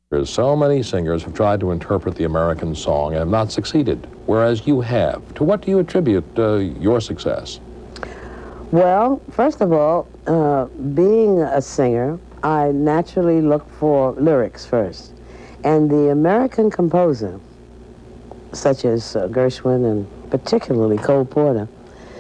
So many singers have tried to interpret the American song and have not succeeded, whereas you have. To what do you attribute your success? Well, first of all, being a singer, I naturally look for lyrics first. And the American composer, such as Gershwin and particularly Cole Porter,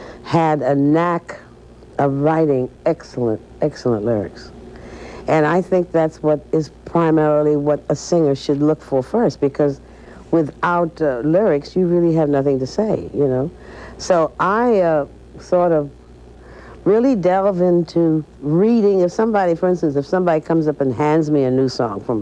had a knack of writing excellent, excellent lyrics. And I think that's what is primarily what a singer should look for first, because without lyrics, you really have nothing to say, you know. So I sort of really delve into reading. If somebody, for instance, if somebody comes up and hands me a new song from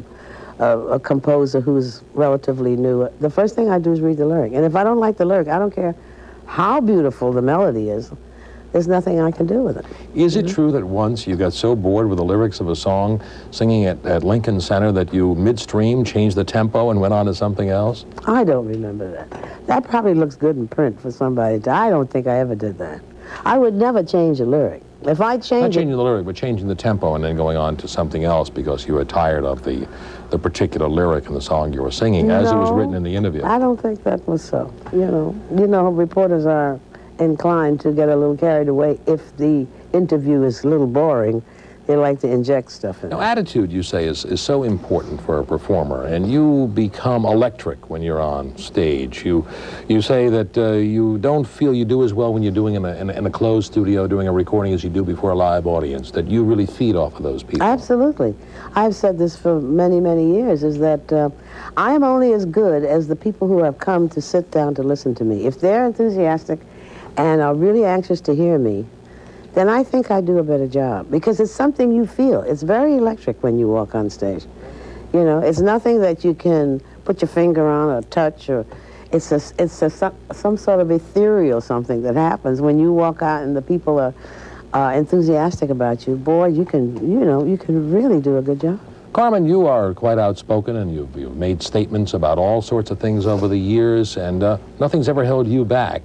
a composer who's relatively new, the first thing I do is read the lyric. And if I don't like the lyric, I don't care how beautiful the melody is, there's nothing I can do with it. Is it true that once you got so bored with the lyrics of a song singing at Lincoln Center that you midstream changed the tempo and went on to something else? I don't remember that. That probably looks good in print for somebody to, I don't think I ever did that. I would never change a lyric. If I change Not changing the lyric, but changing the tempo and then going on to something else because you were tired of the particular lyric in the song you were singing, as it was written in the interview. I don't think that was so. You know, reporters are inclined to get a little carried away if the interview is a little boring. They like to inject stuff in. Now, attitude, you say, is so important for a performer, and you become electric when you're on stage. You say that you don't feel you do as well when you're doing in a closed studio, doing a recording as you do before a live audience, that you really feed off of those people. Absolutely. I've said this for many, many years, is that I am only as good as the people who have come to sit down to listen to me. If they're enthusiastic and are really anxious to hear me, then I think I do a better job, because it's something you feel. It's very electric when you walk on stage. You know, it's nothing that you can put your finger on or touch, or it's some sort of ethereal something that happens when you walk out and the people are enthusiastic about you. Boy, you can really do a good job. Carmen, you are quite outspoken, and you've made statements about all sorts of things over the years, and nothing's ever held you back.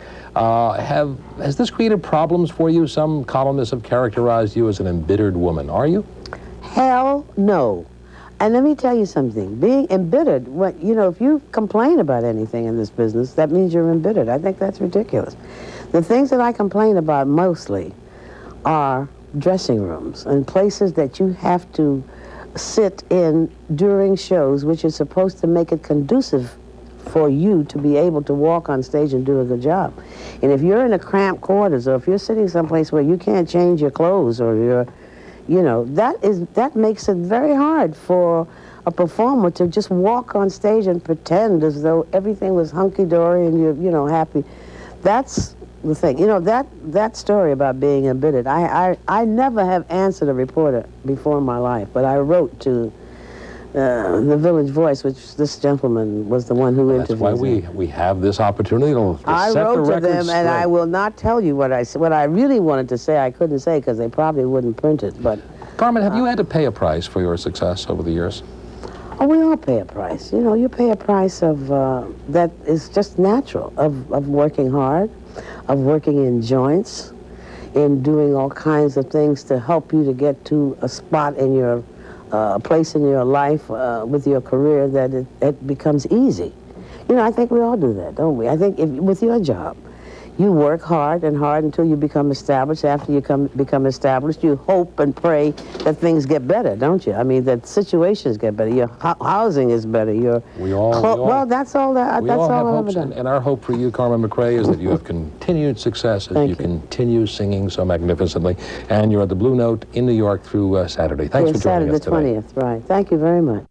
Has this created problems for you? Some columnists have characterized you as an embittered woman. Are you? Hell no. And let me tell you something. Being embittered, if you complain about anything in this business, that means you're embittered. I think that's ridiculous. The things that I complain about mostly are dressing rooms and places that you have to sit in during shows, which is supposed to make it conducive for you to be able to walk on stage and do a good job. And if you're in a cramped quarters, or if you're sitting someplace where you can't change your clothes, or that makes it very hard for a performer to just walk on stage and pretend as though everything was hunky-dory and you're happy. That's the thing. That story about being embittered, I never have answered a reporter before in my life, but I wrote to the Village Voice, which this gentleman was the one who interviewed me. That's why we have this opportunity to set the record straight. I wrote to them, and I will not tell you what I said. What I really wanted to say, I couldn't say because they probably wouldn't print it. But Carmen, have you had to pay a price for your success over the years? Oh, we all pay a price. You pay a price of that is just natural, of working hard, of working in joints, in doing all kinds of things to help you to get to a spot in your place in your life with your career that it becomes easy. I think we all do that, don't we? I think with your job, you work hard and hard until you become established. After you become established, you hope and pray that things get better, don't you? I mean, that situations get better. Your housing is better. Well, that's all that. That's all I've ever done. And our hope for you, Carmen McRae, is that you have continued success as you continue singing so magnificently. And you're at the Blue Note in New York through Saturday. Thanks for joining us today. Saturday the 20th, right. Thank you very much.